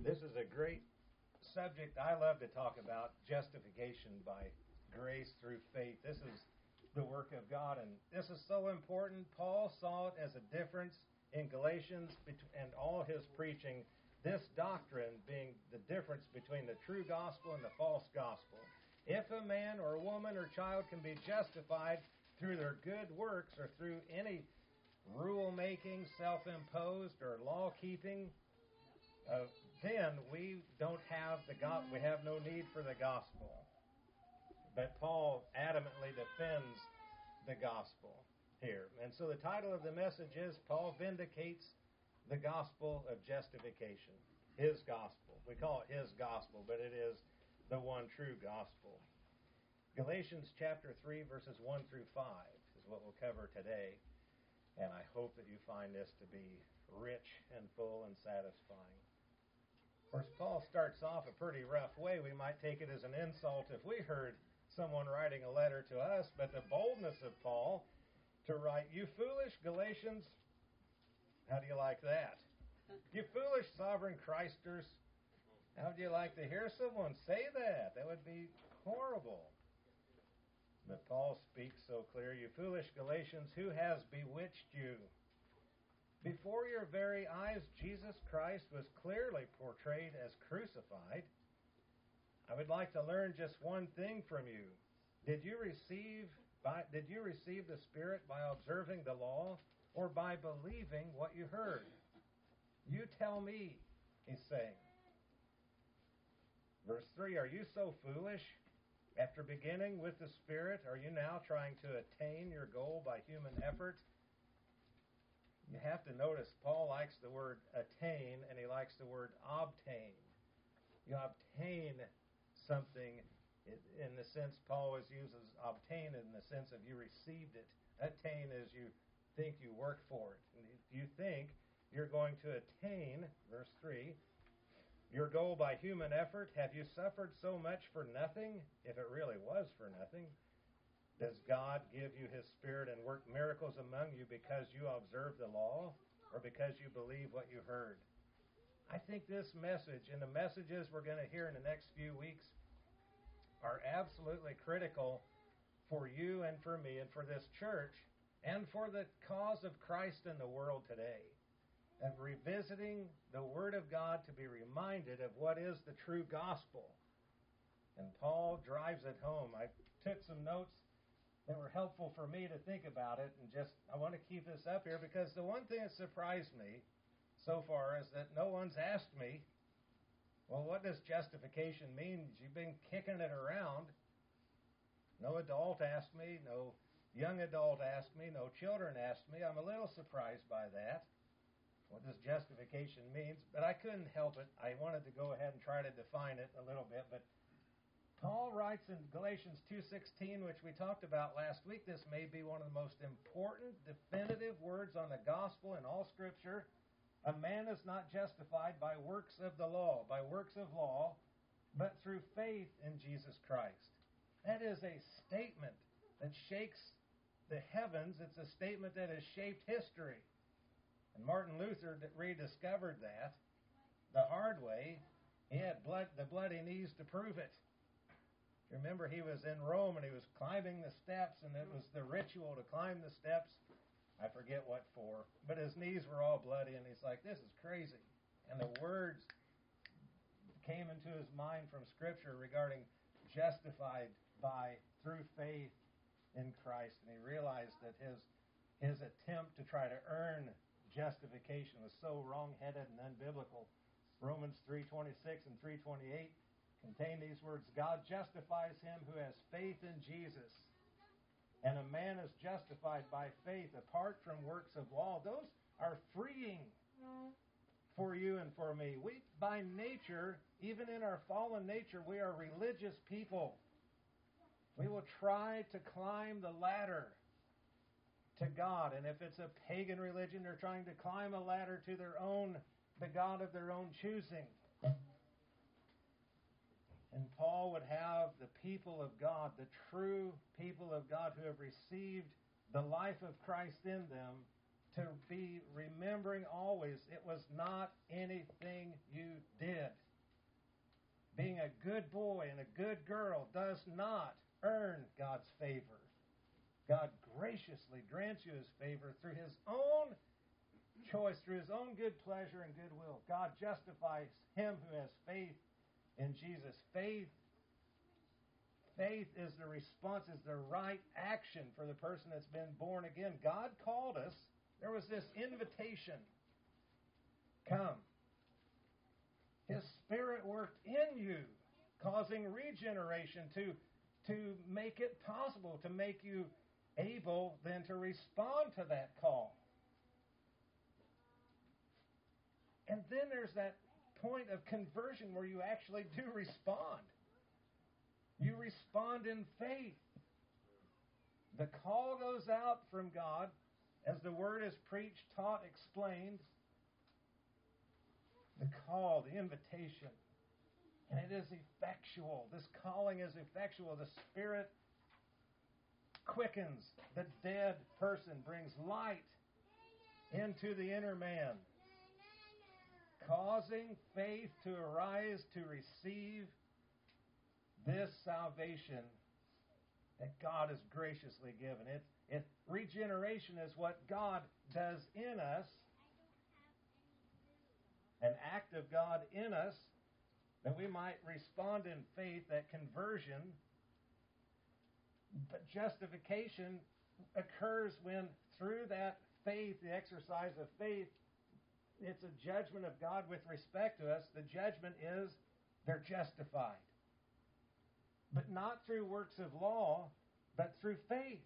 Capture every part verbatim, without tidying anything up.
This is a great subject I love to talk about, justification by grace through faith. This is the work of God, and this is so important. Paul saw it as a difference in Galatians and all his preaching, this doctrine being the difference between the true gospel and the false gospel. If a man or a woman or child can be justified through their good works or through any rule-making, self-imposed, or law-keeping, uh, then we don't have the go- we have no need for the gospel. But Paul adamantly defends the gospel here. And so the title of the message is Paul Vindicates the Gospel of Justification. His gospel. We call it his gospel, but it is the one true gospel. Galatians chapter three, verses one through five is what we'll cover today. And I hope that you find this to be rich and full and satisfying. Of course, Paul starts off a pretty rough way. We might take it as an insult if we heard someone writing a letter to us, but the boldness of Paul to write, "You foolish Galatians," how do you like that? "You foolish sovereign Christers," how would you like to hear someone say that? That would be horrible. But Paul speaks so clear. "You foolish Galatians, who has bewitched you? Before your very eyes, Jesus Christ was clearly portrayed as crucified. I would like to learn just one thing from you. Did you receive by, did you receive the Spirit by observing the law or by believing what you heard? You tell me," he's saying. Verse three, "Are you so foolish? After beginning with the Spirit, are you now trying to attain your goal by human effort?" You have to notice Paul likes the word attain and he likes the word obtain. You obtain something in the sense Paul always uses obtain in the sense of you received it. Attain is you think you work for it. And if you think you're going to attain, verse three, your goal by human effort, have you suffered so much for nothing? If it really was for nothing, does God give you His Spirit and work miracles among you because you observe the law or because you believe what you heard? I think this message and the messages we're going to hear in the next few weeks are absolutely critical for you and for me and for this church and for the cause of Christ in the world today. Of revisiting the Word of God to be reminded of what is the true gospel. And Paul drives it home. I took some notes that were helpful for me to think about it, and just I want to keep this up here because the one thing that surprised me so far is that no one's asked me, well, what does justification mean? You've been kicking it around. No adult asked me, no young adult asked me, no children asked me. I'm a little surprised by that. What does justification mean? But I couldn't help it. I wanted to go ahead and try to define it a little bit. But Paul writes in Galatians two sixteen, which we talked about last week, this may be one of the most important, definitive words on the gospel in all Scripture. A man is not justified by works of the law, by works of law, but through faith in Jesus Christ. That is a statement that shakes the heavens. It's a statement that has shaped history. And Martin Luther rediscovered that the hard way. He had blood, the bloody knees to prove it. Remember, he was in Rome and he was climbing the steps, and it was the ritual to climb the steps. I forget what for, but his knees were all bloody, and he's like, this is crazy. And the words came into his mind from Scripture regarding justified by, through faith in Christ, and he realized that his his attempt to try to earn justification was so wrong-headed and unbiblical. Romans three twenty-six and three twenty-eight contain these words, God justifies him who has faith in Jesus. And a man is justified by faith apart from works of law. Those are freeing for you and for me. We, by nature, even in our fallen nature, we are religious people. We will try to climb the ladder to God. And if it's a pagan religion, they're trying to climb a ladder to their own, the God of their own choosing. And Paul would have the people of God, the true people of God who have received the life of Christ in them, to be remembering always it was not anything you did. a good boy and a good girl does not earn God's favor. God graciously grants you His favor through His own choice, through His own good pleasure and goodwill. God justifies him who has faith in Jesus. Faith, faith is the response, is the right action for the person that's been born again. God called us. There was this invitation. Come. His Spirit worked in you, causing regeneration to, to make it possible, to make you able then to respond to that call. And then there's that point of conversion where you actually do respond. You respond in faith. The call goes out from God as the Word is preached, taught, explained. The call, the invitation. And it is effectual. This calling is effectual. The Spirit quickens the dead person, brings light into the inner man, causing faith to arise to receive this salvation that God has graciously given. It, it, regeneration is what God does in us, an act of God in us, that we might respond in faith, that conversion. But justification occurs when, through that faith, the exercise of faith, it's a judgment of God with respect to us. The judgment is they're justified. But not through works of law, but through faith.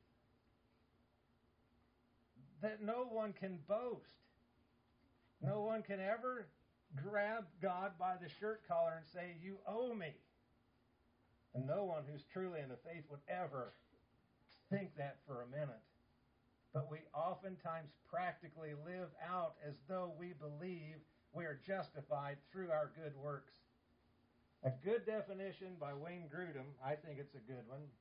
That no one can boast. No one can ever grab God by the shirt collar and say, you owe me. And no one who's truly in the faith would ever think that for a minute. But we oftentimes practically live out as though we believe we are justified through our good works. A good definition by Wayne Grudem, I think it's a good one.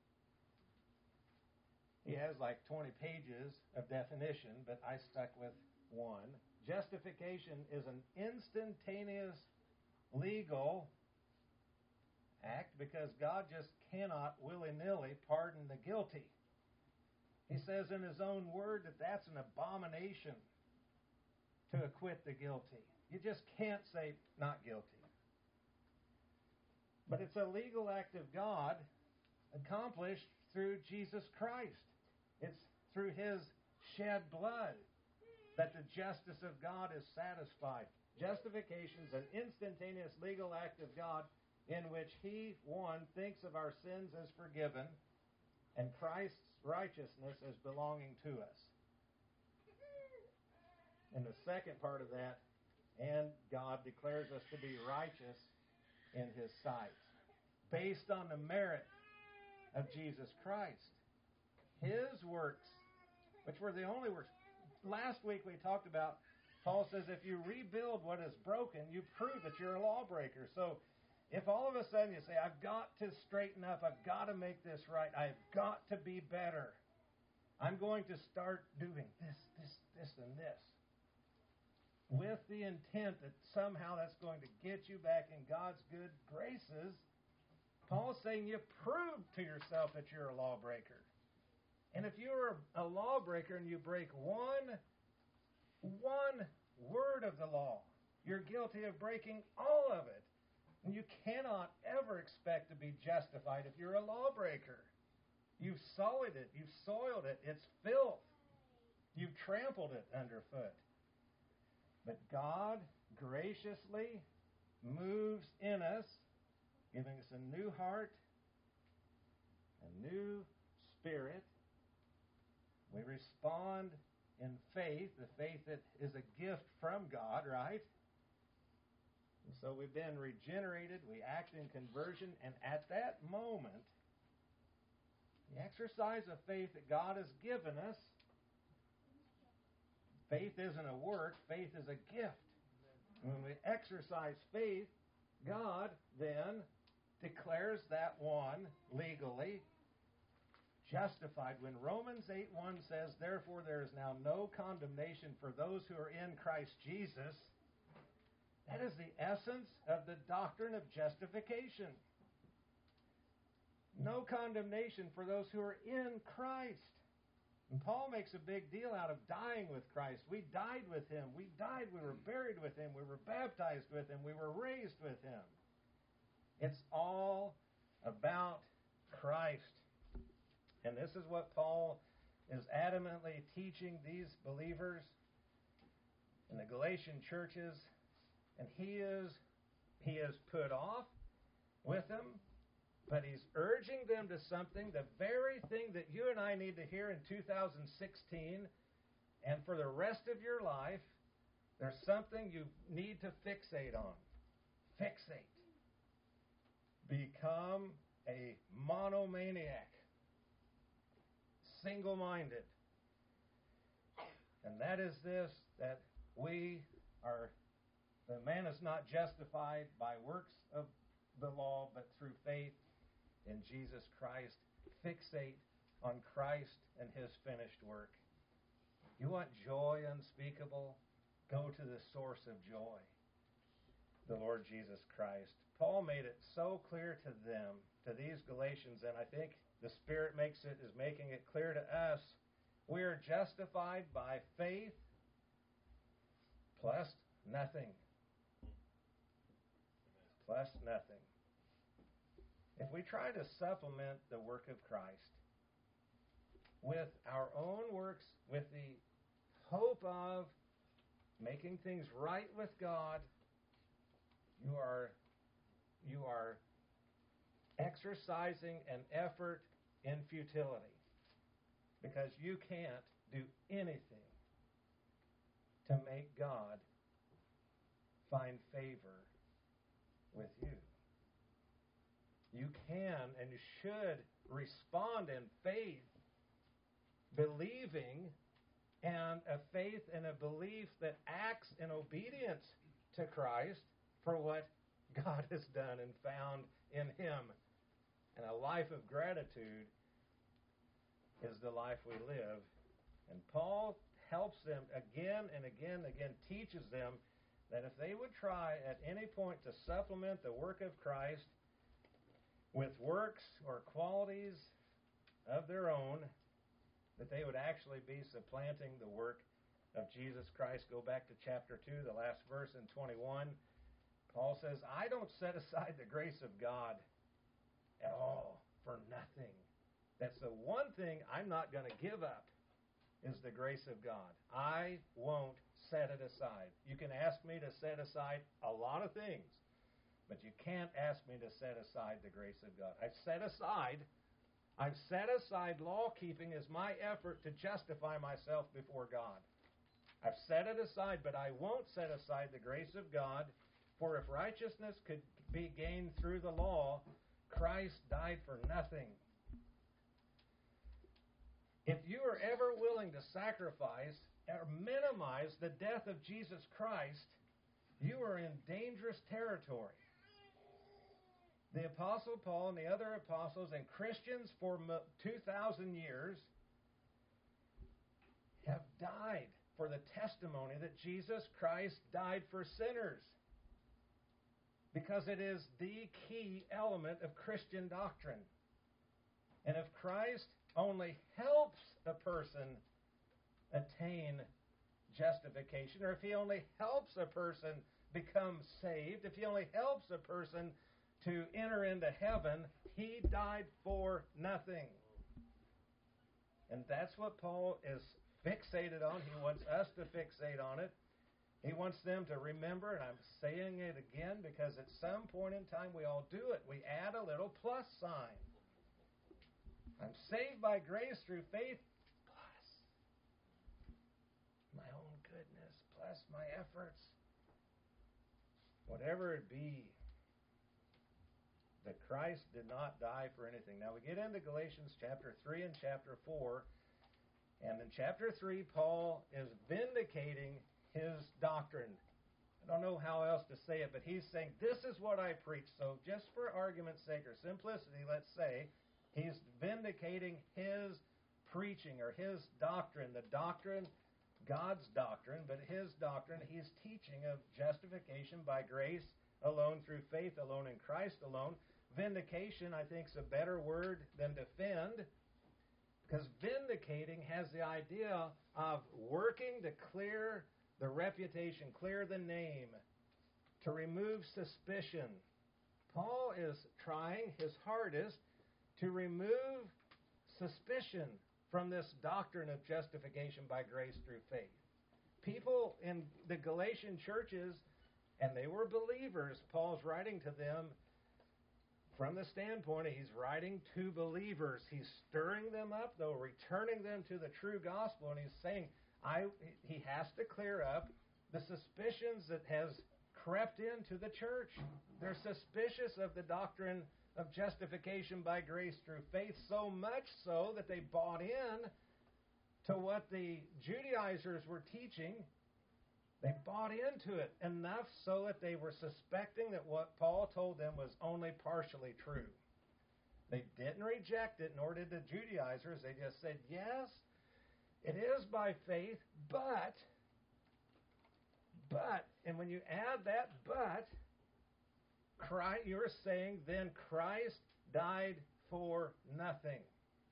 He has like twenty pages of definition, but I stuck with one. Justification is an instantaneous legal act because God just cannot willy-nilly pardon the guilty. He says in His own word that that's an abomination to acquit the guilty. You just can't say not guilty. But it's a legal act of God accomplished through Jesus Christ. It's through His shed blood that the justice of God is satisfied. Justification is an instantaneous legal act of God in which He, one, thinks of our sins as forgiven and Christ's righteousness as belonging to us. And the second part of that, and God declares us to be righteous in His sight, based on the merit of Jesus Christ. His works, which were the only works. Last week we talked about, Paul says, if you rebuild what is broken, you prove that you're a lawbreaker. So if all of a sudden you say, I've got to straighten up, I've got to make this right, I've got to be better, I'm going to start doing this, this, this, and this, with the intent that somehow that's going to get you back in God's good graces, Paul's saying you prove to yourself that you're a lawbreaker. And if you're a lawbreaker and you break one, one word of the law, you're guilty of breaking all of it. And you cannot ever expect to be justified if you're a lawbreaker. You've sullied it. You've soiled it. It's filth. You've trampled it underfoot. But God graciously moves in us, giving us a new heart, a new spirit. We respond in faith, the faith that is a gift from God, right? And so we've been regenerated, we act in conversion, and at that moment, the exercise of faith that God has given us, faith isn't a work, faith is a gift. When we exercise faith, God then declares that one legally justified. When Romans eight one says, therefore there is now no condemnation for those who are in Christ Jesus, that is the essence of the doctrine of justification. no condemnation for those who are in Christ. And Paul makes a big deal out of dying with Christ. We died with him. We died. We were buried with him. We were baptized with him. We were raised with him. It's all about Christ. And this is what Paul is adamantly teaching these believers in the Galatian churches. And he is, he is put off with them, but he's urging them to something, the very thing that you and I need to hear in two thousand sixteen and for the rest of your life. There's something you need to fixate on. Fixate. Become a monomaniac. Single-minded. And that is this, that we are, the man is not justified by works of the law, but through faith in Jesus Christ. Fixate on Christ and his finished work. You want joy unspeakable? Go to the source of joy, the Lord Jesus Christ. Paul made it so clear to them, to these Galatians, and I think the Spirit makes it, is making it clear to us. We are justified by faith plus nothing. Plus nothing. If we try to supplement the work of Christ with our own works, with the hope of making things right with God, you are you are exercising an effort in futility, because you can't do anything to make God find favor with you. You can and you should respond in faith, believing, and a faith and a belief that acts in obedience to Christ for what God has done and found in him. And a life of gratitude is the life we live. And Paul helps them again and again and again, teaches them that if they would try at any point to supplement the work of Christ with works or qualities of their own, that they would actually be supplanting the work of Jesus Christ. Go back to chapter two, the last verse in twenty-one. Paul says, I don't set aside the grace of God at all for nothing. That's the one thing I'm not going to give up, is the grace of God. I won't set it aside. You can ask me to set aside a lot of things, but you can't ask me to set aside the grace of God. I've set aside I've set aside law-keeping as my effort to justify myself before God. I've set it aside, but I won't set aside the grace of God, for if righteousness could be gained through the law, Christ died for nothing. If you are ever willing to sacrifice or minimize the death of Jesus Christ, you are in dangerous territory. The Apostle Paul and the other apostles and Christians for two thousand years have died for the testimony that Jesus Christ died for sinners, because it is the key element of Christian doctrine. And if Christ only helps a person attain justification, or if he only helps a person become saved, if he only helps a person to enter into heaven, he died for nothing. And that's what Paul is fixated on. He wants us to fixate on it. He wants them to remember, and I'm saying it again because at some point in time we all do it. We add a little plus sign. I'm saved by grace through faith, plus my own goodness, plus my efforts. Whatever it be, that Christ did not die for anything. Now we get into Galatians chapter three and chapter four. And in chapter three, Paul is vindicating his doctrine. I don't know how else to say it, but he's saying, this is what I preach. So just for argument's sake or simplicity, let's say, he's vindicating his preaching or his doctrine, the doctrine, God's doctrine, but his doctrine, he's teaching of justification by grace alone, through faith alone, in Christ alone. vindication, I think, is a better word than defend, because vindicating has the idea of working to clear the reputation, clear the name, to remove suspicion. Paul is trying his hardest to remove suspicion from this doctrine of justification by grace through faith. People in the Galatian churches, and they were believers, Paul's writing to them from the standpoint of he's writing to believers. He's stirring them up, though, returning them to the true gospel, and he's saying I, he has to clear up the suspicions that has crept into the church. They're suspicious of the doctrine of justification by grace through faith, so much so that they bought in to what the Judaizers were teaching. They bought into it enough so that they were suspecting that what Paul told them was only partially true. They didn't reject it, nor did the Judaizers. They just said, yes, it is by faith, but, but, and when you add that but, Christ, you're saying then Christ died for nothing.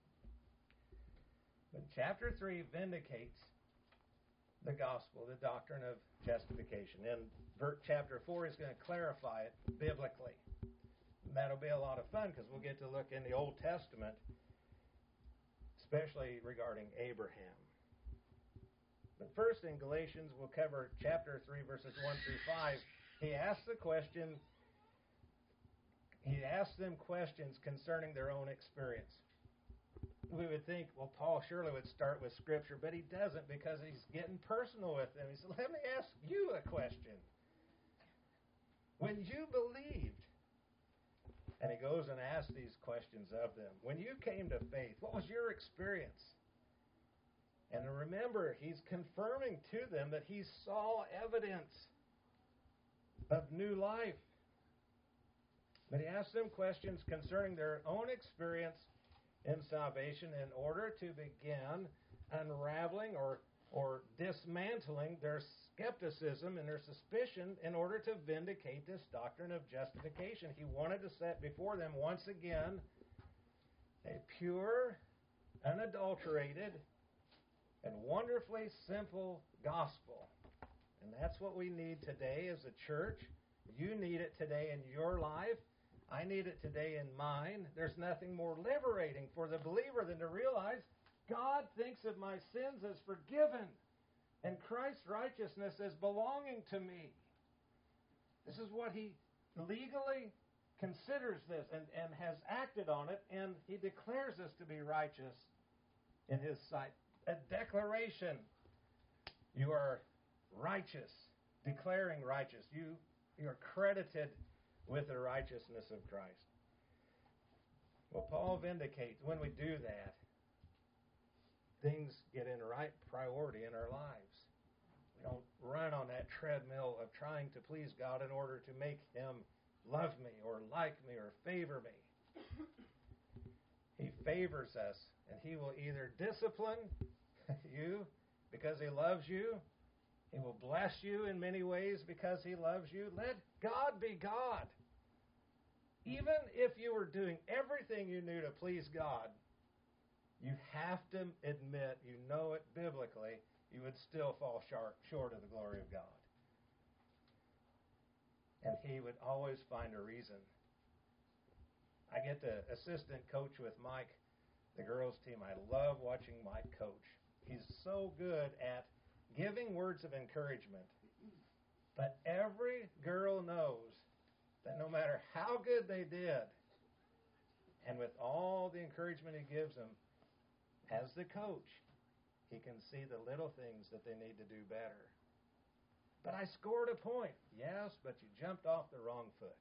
But chapter three vindicates the gospel, the doctrine of justification. And chapter four is going to clarify it biblically. And that'll be a lot of fun because we'll get to look in the Old Testament, especially regarding Abraham. But first in Galatians, we'll cover chapter three, verses one through five. He asks the question, he asks them questions concerning their own experience. We would think, well, Paul surely would start with Scripture, but he doesn't because he's getting personal with them. He said, let me ask you a question. When you believed, and he goes and asks these questions of them, when you came to faith, what was your experience? And remember, he's confirming to them that he saw evidence of new life. But he asks them questions concerning their own experience in salvation in order to begin unraveling or, or dismantling their skepticism and their suspicion in order to vindicate this doctrine of justification. He wanted to set before them once again a pure, unadulterated, and wonderfully simple gospel. And that's what we need today as a church. You need it today in your life. I need it today in mine. There's nothing more liberating for the believer than to realize God thinks of my sins as forgiven and Christ's righteousness as belonging to me. This is what he legally considers this and, and has acted on it, and he declares us to be righteous in his sight. A declaration. You are righteous, declaring righteous. You, you are credited with the righteousness of Christ. Well, Paul vindicates when we do that, things get in right priority in our lives. We don't run on that treadmill of trying to please God in order to make him love me or like me or favor me. He favors us, and he will either discipline you because he loves you. He will bless you in many ways because he loves you. Let God be God. Even if you were doing everything you knew to please God, you have to admit, you know it biblically, you would still fall short, short of the glory of God. And he would always find a reason. I get to assistant coach with Mike, the girls' team. I love watching Mike coach. He's so good at giving words of encouragement. But every girl knows that no matter how good they did, and with all the encouragement he gives them, as the coach, he can see the little things that they need to do better. But I scored a point. Yes, but you jumped off the wrong foot.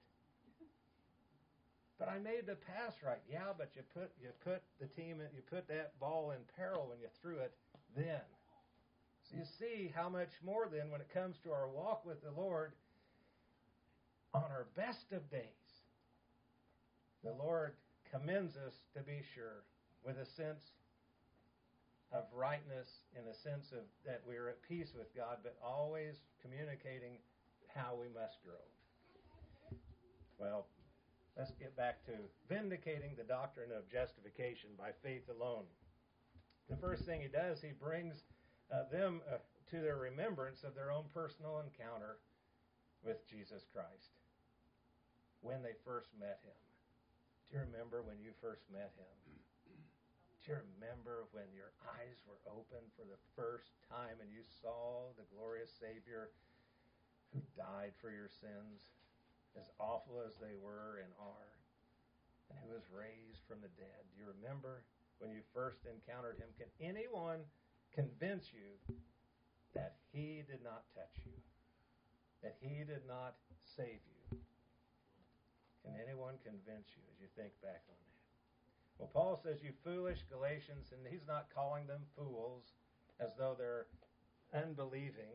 But I made the pass right. Yeah, but you put you put the team in, you put that ball in peril when you threw it then. So you see how much more then when it comes to our walk with the Lord, on our best of days, the Lord commends us to be sure with a sense of rightness, in a sense of that we're at peace with God, but always communicating how we must grow. Well, let's get back to vindicating the doctrine of justification by faith alone. The first thing he does, he brings uh, them uh, to their remembrance of their own personal encounter with Jesus Christ when they first met him. Do you remember when you first met him? Do you remember when your eyes were open for the first time and you saw the glorious Savior who died for your sins, as awful as they were and are, and who was raised from the dead? Do you remember when you first encountered him? Can anyone convince you that he did not touch you, that he did not save you? Can anyone convince you as you think back on that? Well, Paul says, you foolish Galatians, and he's not calling them fools as though they're unbelieving.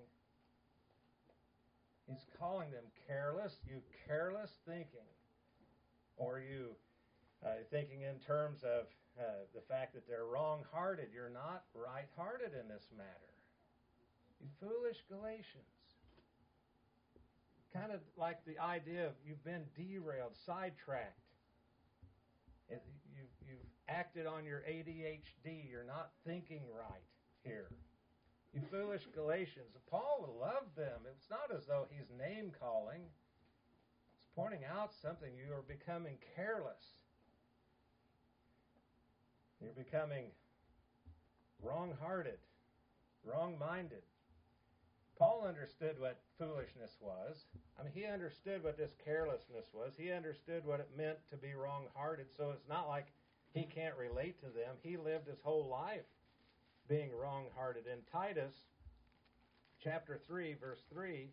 He's calling them careless, you careless thinking, or you uh, thinking in terms of uh, the fact that they're wrong-hearted. You're not right-hearted in this matter. You foolish Galatians. Kind of like the idea of you've been derailed, sidetracked. You've, you've acted on your A D H D. You're not thinking right here. You foolish Galatians. Paul loved them. It's not as though he's name-calling. He's pointing out something. You are becoming careless. You're becoming wrong-hearted, wrong-minded. Paul understood what foolishness was. I mean, he understood what this carelessness was. He understood what it meant to be wrong-hearted. So it's not like he can't relate to them. He lived his whole life being wrong-hearted. In Titus chapter three, verse three,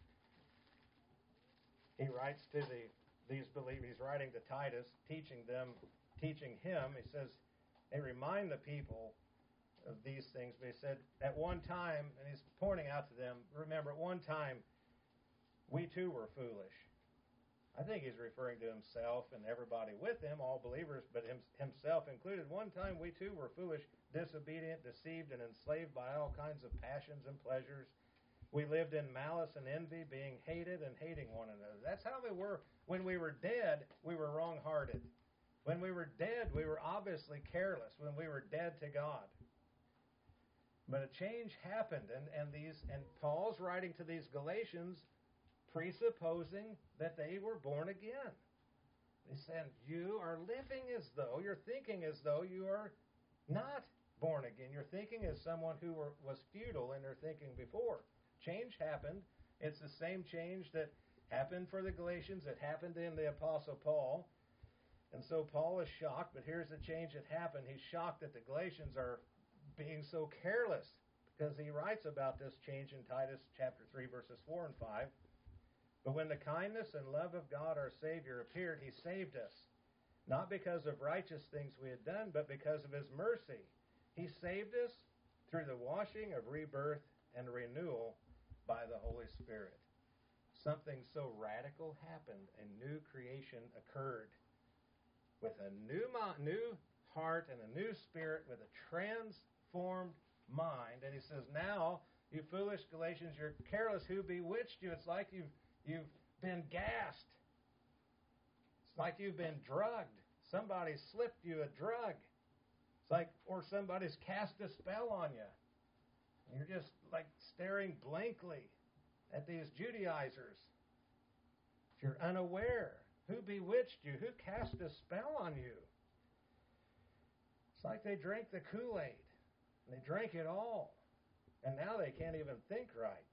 he writes to the these believers. He's writing to Titus, teaching them, teaching him. He says, they remind the people of these things. But he said, at one time, and he's pointing out to them, remember, at one time, we too were foolish. I think he's referring to himself and everybody with him, all believers, but him, himself included. One time we too were foolish, disobedient, deceived, and enslaved by all kinds of passions and pleasures. We lived in malice and envy, being hated and hating one another. That's how we were. When we were dead, we were wrong-hearted. When we were dead, we were obviously careless. When we were dead to God. But a change happened, and, and these and Paul's writing to these Galatians, presupposing that they were born again. He said, you are living as though, you're thinking as though you are not born again. You're thinking as someone who were, was futile in their thinking before. Change happened. It's the same change that happened for the Galatians, that happened in the Apostle Paul. And so Paul is shocked, but here's the change that happened. He's shocked that the Galatians are being so careless, because he writes about this change in Titus chapter three, verses four and five. But when the kindness and love of God our Savior appeared, he saved us, not because of righteous things we had done, but because of his mercy. He saved us through the washing of rebirth and renewal by the Holy Spirit. Something so radical happened. A new creation occurred with a new new heart and a new spirit, with a transformed mind. And he says, now, you foolish Galatians, you're careless. Who bewitched you? It's like you've, you've been gassed. It's like you've been drugged. Somebody slipped you a drug. It's like, or somebody's cast a spell on you. You're just like staring blankly at these Judaizers. If you're unaware, who bewitched you? Who cast a spell on you? It's like they drank the Kool-Aid. They drank it all. And now they can't even think right.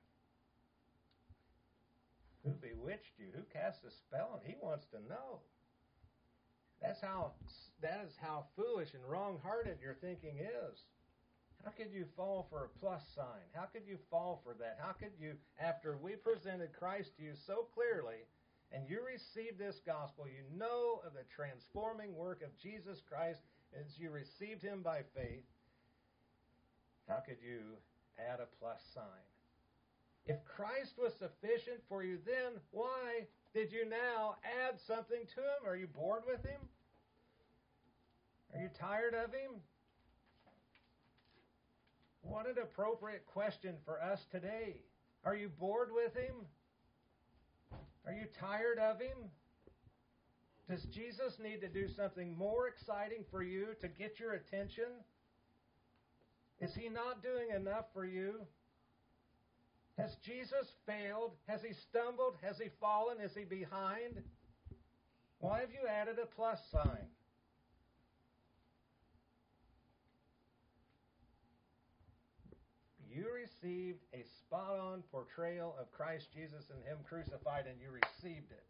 Who bewitched you? Who cast a spell on you? He wants to know. That's how, that is how foolish and wrong-hearted your thinking is. How could you fall for a plus sign? How could you fall for that? How could you, after we presented Christ to you so clearly, and you received this gospel, you know of the transforming work of Jesus Christ as you received him by faith, how could you add a plus sign? If Christ was sufficient for you then, why did you now add something to him? Are you bored with him? Are you tired of him? What an appropriate question for us today. Are you bored with him? Are you tired of him? Does Jesus need to do something more exciting for you to get your attention? Is He not doing enough for you? Has Jesus failed? Has He stumbled? Has He fallen? Is He behind? Why have you added a plus sign? You received a spot-on portrayal of Christ Jesus and Him crucified, and you received it.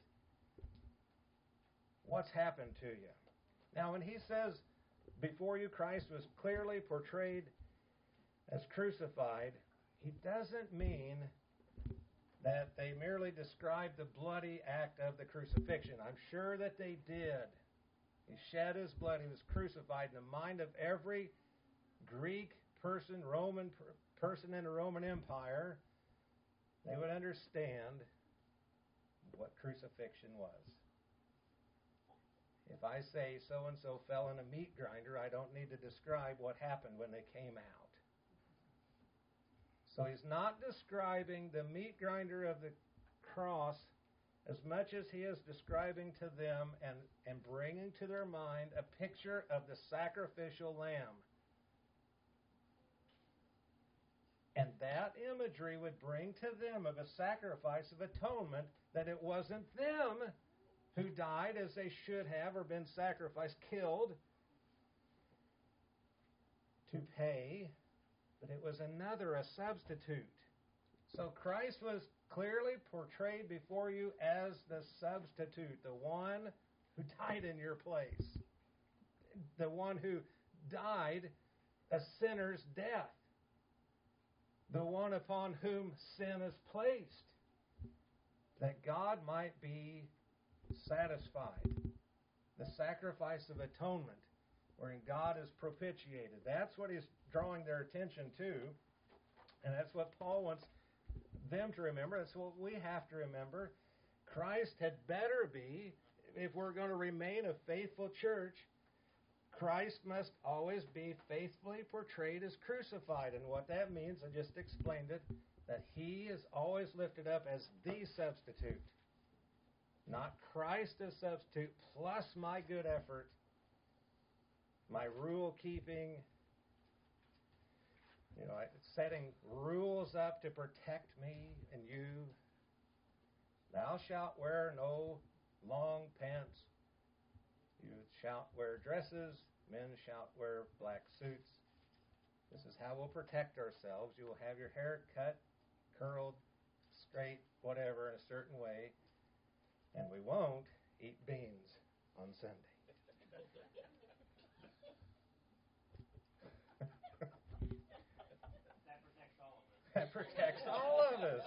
What's happened to you? Now, when he says, before you Christ was clearly portrayed as crucified, he doesn't mean that they merely described the bloody act of the crucifixion. I'm sure that they did. He shed His blood. He was crucified. In the mind of every Greek person, Roman per- person in the Roman Empire, they would understand what crucifixion was. If I say so-and-so fell in a meat grinder, I don't need to describe what happened when they came out. So he's not describing the meat grinder of the cross as much as he is describing to them and, and bringing to their mind a picture of the sacrificial lamb. And that imagery would bring to them of a sacrifice of atonement that it wasn't them who died as they should have or been sacrificed, killed to pay, but it was another, a substitute. So Christ was clearly portrayed before you as the substitute, the one who died in your place, the one who died a sinner's death, the one upon whom sin is placed, that God might be satisfied. The sacrifice of atonement, wherein God is propitiated. That's what he's drawing their attention to, and that's what Paul wants them to remember. That's what we have to remember. Christ had better be, if we're going to remain a faithful church, Christ must always be faithfully portrayed as crucified. And what that means, I just explained it, that He is always lifted up as the substitute. Not Christ as substitute, plus my good effort, my rule keeping, you know, setting rules up to protect me and you. Thou shalt wear no long pants. You shalt wear dresses. Men shalt wear black suits. This is how we'll protect ourselves. You will have your hair cut, curled, straight, whatever, in a certain way. And we won't eat beans on Sunday. That protects all of us. That protects all of us.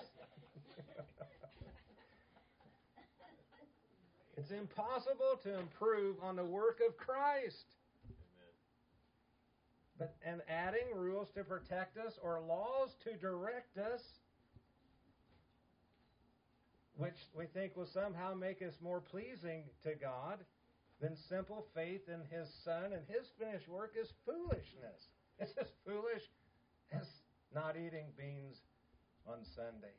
It's impossible to improve on the work of Christ. Amen. But and adding rules to protect us or laws to direct us, which we think will somehow make us more pleasing to God, then simple faith in His Son and His finished work is foolishness. It's as foolish as not eating beans on Sunday.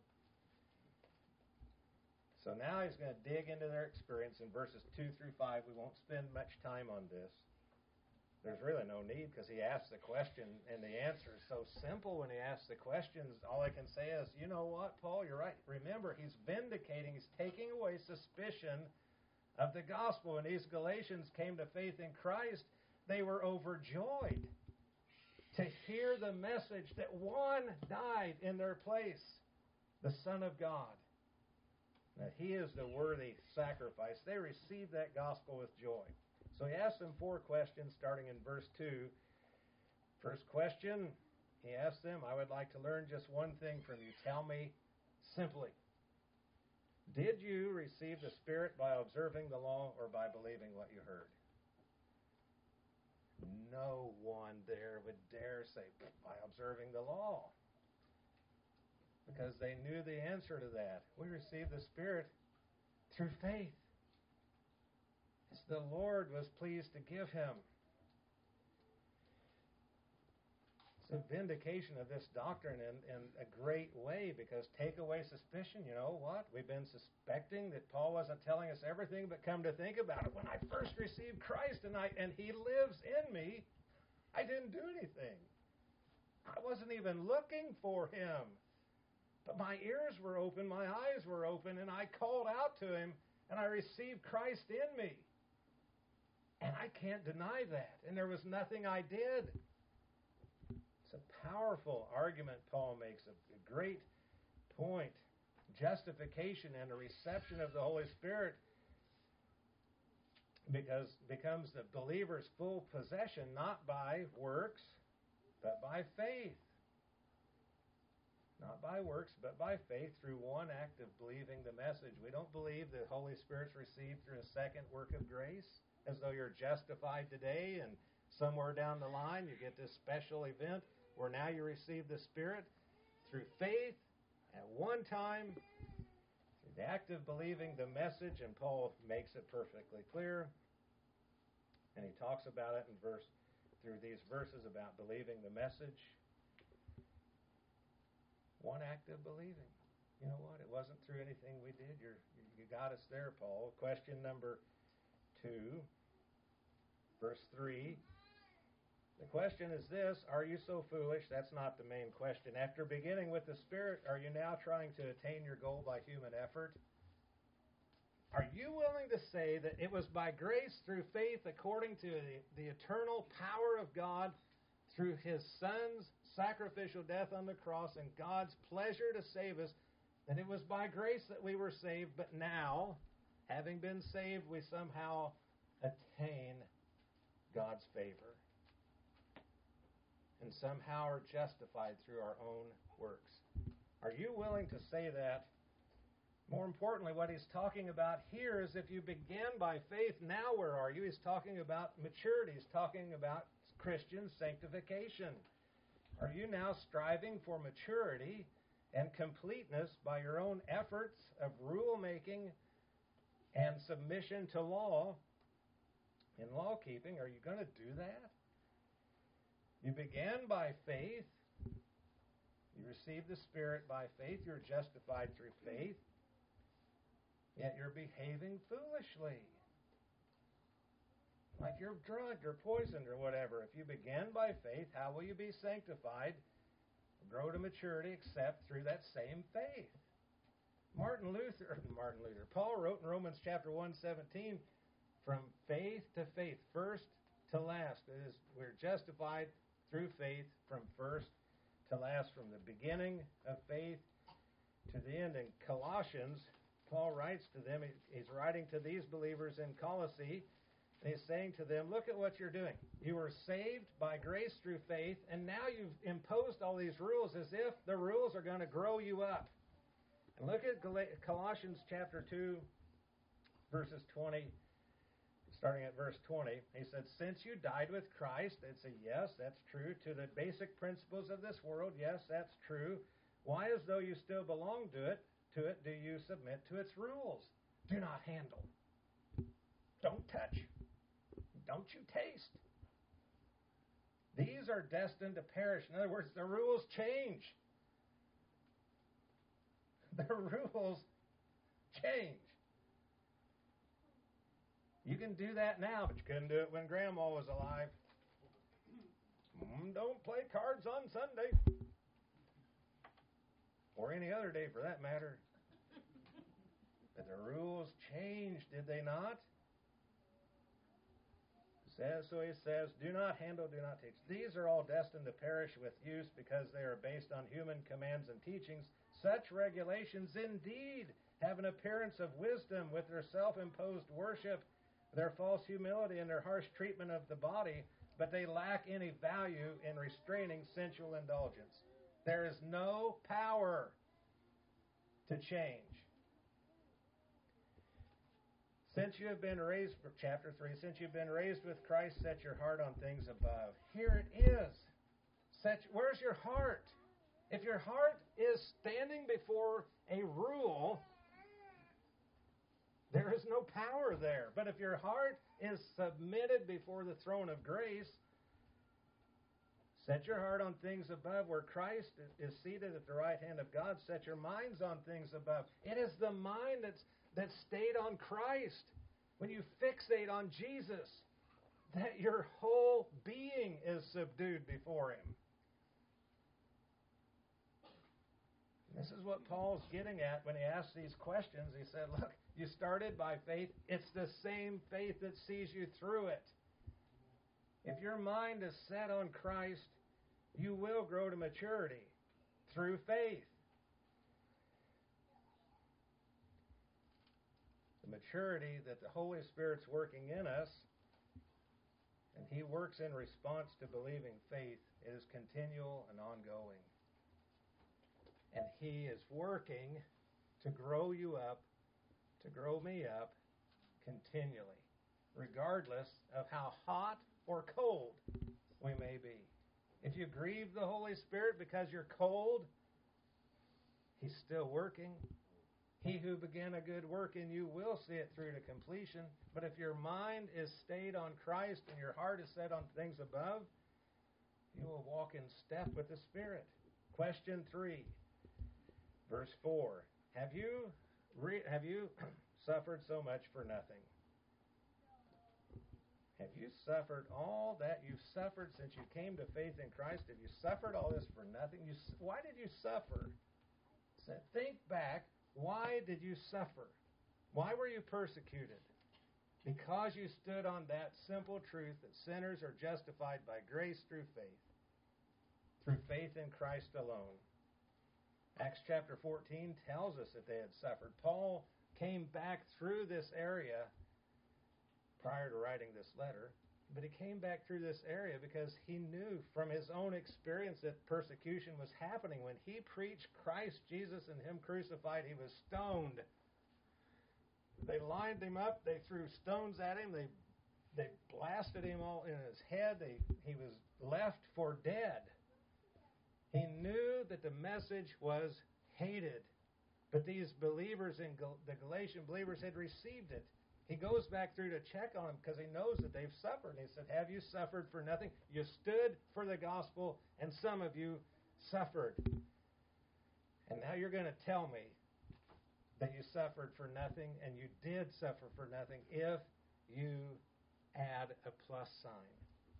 So now he's going to dig into their experience in verses two through five. We won't spend much time on this. There's really no need because he asks the question and the answer is so simple when he asks the questions. All I can say is, you know what, Paul, you're right. Remember, he's vindicating, he's taking away suspicion of the gospel. When these Galatians came to faith in Christ, they were overjoyed to hear the message that one died in their place, the Son of God. That He is the worthy sacrifice. They received that gospel with joy. So he asked them four questions starting in verse two. First question, he asked them, I would like to learn just one thing from you. Tell me simply, did you receive the Spirit by observing the law or by believing what you heard? No one there would dare say, by observing the law. Because they knew the answer to that. We receive the Spirit through faith. As the Lord was pleased to give Him. It's a vindication of this doctrine in, in a great way, because take away suspicion. You know what? We've been suspecting that Paul wasn't telling us everything, but come to think about it, when I first received Christ and I and He lives in me, I didn't do anything. I wasn't even looking for Him. But my ears were open, my eyes were open, and I called out to Him, and I received Christ in me. And I can't deny that. And there was nothing I did. It's a powerful argument Paul makes, a great point. Justification and a reception of the Holy Spirit because becomes the believer's full possession, not by works, but by faith. Not by works, but by faith through one act of believing the message. We don't believe the Holy Spirit's received through a second work of grace, as though you're justified today and somewhere down the line you get this special event where now you receive the Spirit through faith at one time, through the act of believing the message, and Paul makes it perfectly clear. And he talks about it in verse through these verses about believing the message. One act of believing. You know what? It wasn't through anything we did. You're, you got us there, Paul. Question number two, verse three. The question is this: are you so foolish? That's not the main question. After beginning with the Spirit, are you now trying to attain your goal by human effort? Are you willing to say that it was by grace through faith according to the, the eternal power of God through His Son's sacrificial death on the cross and God's pleasure to save us, that it was by grace that we were saved, but now, having been saved, we somehow attain God's favor and somehow are justified through our own works? Are you willing to say that? More importantly, what he's talking about here is if you began by faith, now where are you? He's talking about maturity. He's talking about Christian sanctification. Are you now striving for maturity and completeness by your own efforts of rule-making and submission to law in law-keeping? Are you going to do that? You began by faith. You received the Spirit by faith. You're justified through faith. Yet you're behaving foolishly. Like you're drugged or poisoned or whatever. If you began by faith, how will you be sanctified, grow to maturity, except through that same faith? Martin Luther, Martin Luther, Paul wrote in Romans chapter one seventeen, from faith to faith, first to last. It is, we're justified through faith from first to last, from the beginning of faith to the end. In Colossians, Paul writes to them, he's writing to these believers in Colossae, and he's saying to them, look at what you're doing. You were saved by grace through faith, and now you've imposed all these rules as if the rules are going to grow you up. And look at Colossians chapter two, verses twenty, starting at verse twenty. He said, since you died with Christ, it's a yes, that's true. To the basic principles of this world, yes, that's true. Why, as though you still belong to it, to it, do you submit to its rules? Do not handle. Don't touch. Don't you taste. These are destined to perish. In other words, the rules change. The rules change. You can do that now, but you couldn't do it when Grandma was alive. Mm, don't play cards on Sunday. Or any other day for that matter. But the rules changed, did they not? Says, so he says, do not handle, do not teach. These are all destined to perish with use because they are based on human commands and teachings. Such regulations indeed have an appearance of wisdom with their self-imposed worship, their false humility, and their harsh treatment of the body, but they lack any value in restraining sensual indulgence. There is no power to change. Since you have been raised, chapter three, since you've been raised with Christ, set your heart on things above. Here it is. Set, where's your heart? If your heart is standing before a rule, there is no power there. But if your heart is submitted before the throne of grace, Set your heart on things above where Christ is seated at the right hand of God. Set your minds on things above. It is the mind that's, that's stayed on Christ. When you fixate on Jesus, that your whole being is subdued before Him. This is what Paul's getting at when he asks these questions. He said, look, you started by faith. It's the same faith that sees you through it. If your mind is set on Christ, you will grow to maturity through faith. The maturity that the Holy Spirit's working in us, and He works in response to believing faith, is continual and ongoing. And He is working to grow you up, to grow me up continually, regardless of how hot or cold we may be. If you grieve the Holy Spirit because you're cold, He's still working. He who began a good work in you will see it through to completion. But if your mind is stayed on Christ and your heart is set on things above, you will walk in step with the Spirit. Question three, verse four. Have you re- have you suffered so much for nothing? Have you suffered all that you've suffered since you came to faith in Christ? Have you suffered all this for nothing? You, why did you suffer? So think back. Why did you suffer? Why were you persecuted? Because you stood on that simple truth that sinners are justified by grace through faith. Through faith in Christ alone. Acts chapter fourteen tells us that they had suffered. Paul came back through this area prior to writing this letter, but he came back through this area because he knew from his own experience that persecution was happening. When he preached Christ Jesus and Him crucified, he was stoned. They lined him up, they threw stones at him, they they blasted him all in his head, they, he was left for dead. He knew that the message was hated, but these believers, in Gal- the Galatian believers, had received it. He goes back through to check on them because he knows that they've suffered. He said, have you suffered for nothing? You stood for the gospel, and some of you suffered. And now you're going to tell me that you suffered for nothing, and you did suffer for nothing if you add a plus sign.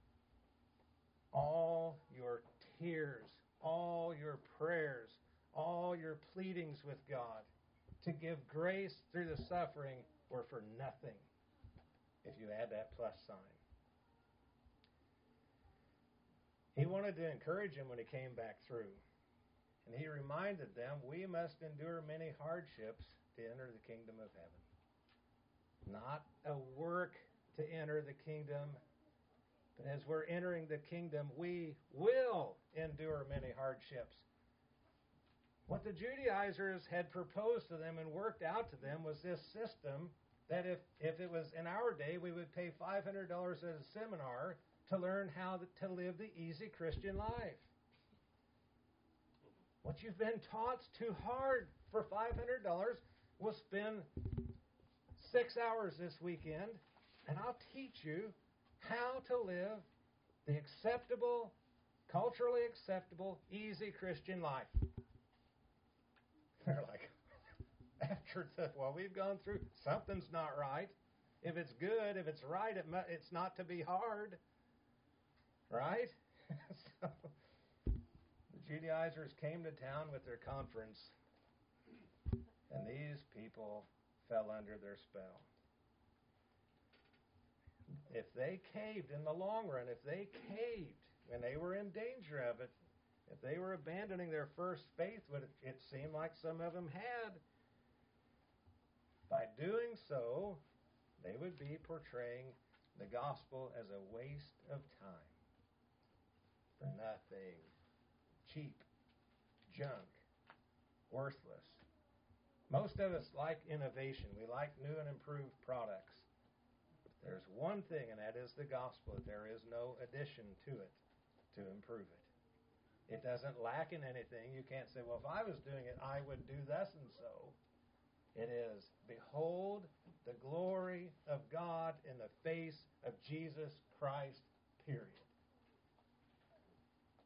All your tears, all your prayers, all your pleadings with God to give grace through the suffering were for nothing if you add that plus sign. He wanted to encourage him when he came back through. And he reminded them, we must endure many hardships to enter the kingdom of heaven. Not a work to enter the kingdom, but as we're entering the kingdom, we will endure many hardships. What the Judaizers had proposed to them and worked out to them was this system that if, if it was in our day, we would pay five hundred dollars at a seminar to learn how to live the easy Christian life. What you've been taught's too hard. For five hundred dollars, we'll spend six hours this weekend, and I'll teach you how to live the acceptable, culturally acceptable, easy Christian life. They're like, after the, well, we've gone through, something's not right. If it's good, if it's right, it mu- it's not to be hard. Right? So, the Judaizers came to town with their conference, and these people fell under their spell. If they caved in the long run, if they caved, and they were in danger of it, if they were abandoning their first faith, what it, it seemed like some of them had, by doing so, they would be portraying the gospel as a waste of time. For nothing. Cheap. Junk. Worthless. Most of us like innovation. We like new and improved products. There's one thing, and that is the gospel. There is no addition to it to improve it. It doesn't lack in anything. You can't say, well, if I was doing it, I would do thus and so. It is, behold the glory of God in the face of Jesus Christ, period.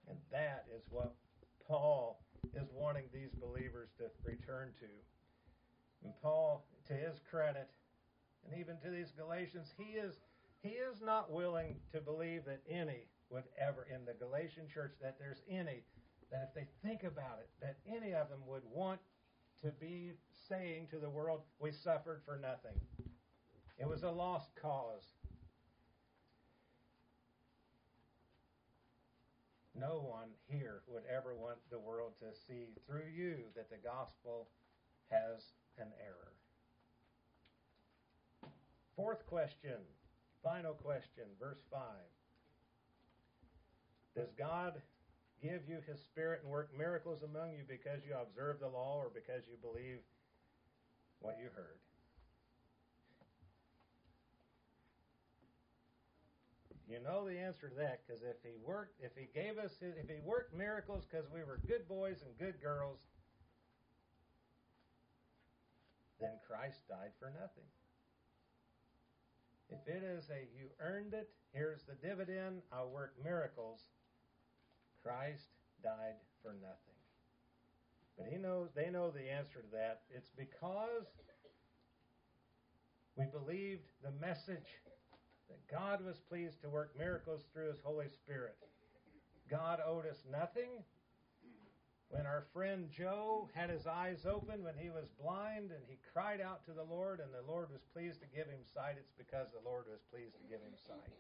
And that is what Paul is wanting these believers to return to. And Paul, to his credit, and even to these Galatians, he is he is not willing to believe that any would ever, in the Galatian church, that there's any, that if they think about it, that any of them would want to be saying to the world, we suffered for nothing. It was a lost cause. No one here would ever want the world to see through you that the gospel has an error. Fourth question, final question, verse five. Does God give you His Spirit and work miracles among you because you observe the law or because you believe what you heard? You know the answer to that, because if He worked, if He gave us, his, if He worked miracles because we were good boys and good girls, then Christ died for nothing. If it is a you earned it, here's the dividend, I'll work miracles, Christ died for nothing. But he knows, they know the answer to that. It's because we believed the message that God was pleased to work miracles through His Holy Spirit. God owed us nothing. When our friend Joe had his eyes open when he was blind and he cried out to the Lord and the Lord was pleased to give him sight, it's because the Lord was pleased to give him sight.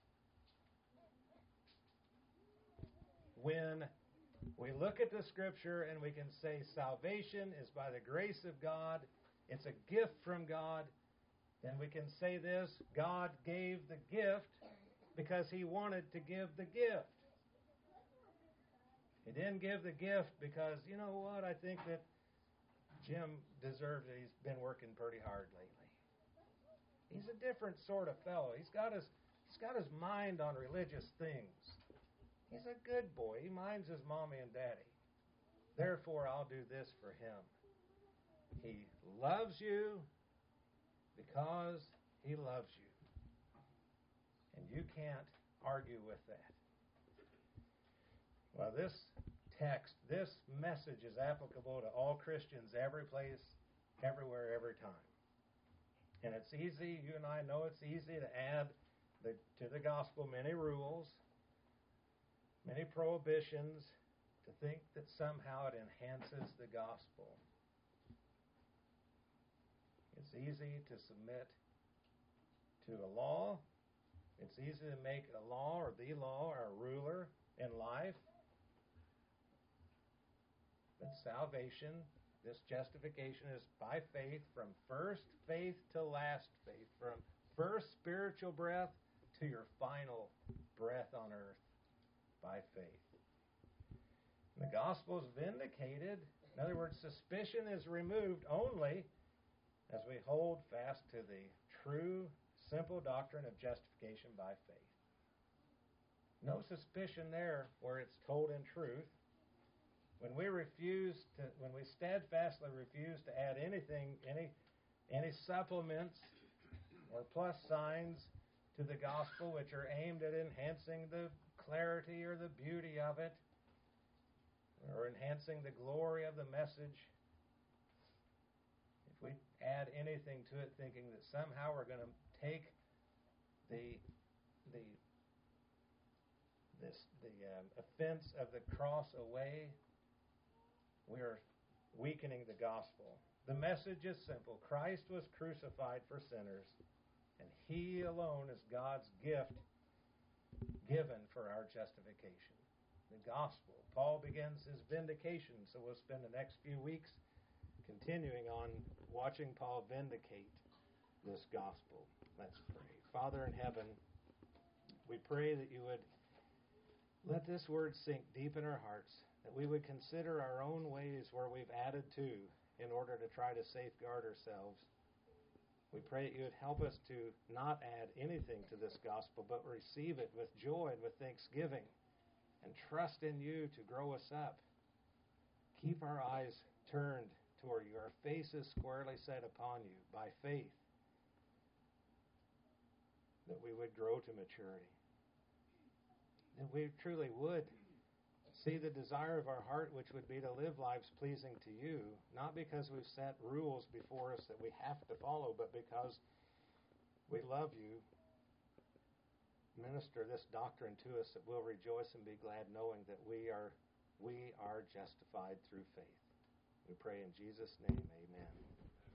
When we look at the Scripture and we can say salvation is by the grace of God, it's a gift from God, then we can say this, God gave the gift because He wanted to give the gift. He didn't give the gift because, you know what, I think that Jim deserves it. He's been working pretty hard lately. He's a different sort of fellow. He's got his, he's got his mind on religious things. He's a good boy. He minds his mommy and daddy. Therefore, I'll do this for him. He loves you because He loves you. And you can't argue with that. Well, this text, this message is applicable to all Christians every place, everywhere, every time. And it's easy, you and I know it's easy to add the, to the gospel many rules, many prohibitions, to think that somehow it enhances the gospel. It's easy to submit to a law. It's easy to make a law or the law our ruler in life. But salvation, this justification, is by faith from first faith to last faith, from first spiritual breath to your final breath on earth by faith. And the gospel is vindicated. In other words, suspicion is removed only as we hold fast to the true, simple doctrine of justification by faith. No suspicion there where it's told in truth. When we refuse to, when we steadfastly refuse to add anything, any, any supplements or plus signs to the gospel which are aimed at enhancing the clarity or the beauty of it, or enhancing the glory of the message, if we add anything to it thinking that somehow we're going to take the the this the um, offense of the cross away, we are weakening the gospel. The message is simple. Christ was crucified for sinners, and He alone is God's gift given for our justification. The gospel. Paul begins his vindication, so we'll spend the next few weeks continuing on watching Paul vindicate this gospel. Let's pray. Father in heaven, we pray that you would let this word sink deep in our hearts, that we would consider our own ways where we've added to in order to try to safeguard ourselves. We pray that you would help us to not add anything to this gospel, but receive it with joy and with thanksgiving, and trust in you to grow us up. Keep our eyes turned toward you, our faces squarely set upon you by faith, that we would grow to maturity, that we truly would See the desire of our heart, which would be to live lives pleasing to you, not because we've set rules before us that we have to follow, but because we love you. Minister this doctrine to us that we'll rejoice and be glad knowing that we are we are justified through faith. We pray in Jesus' name, amen.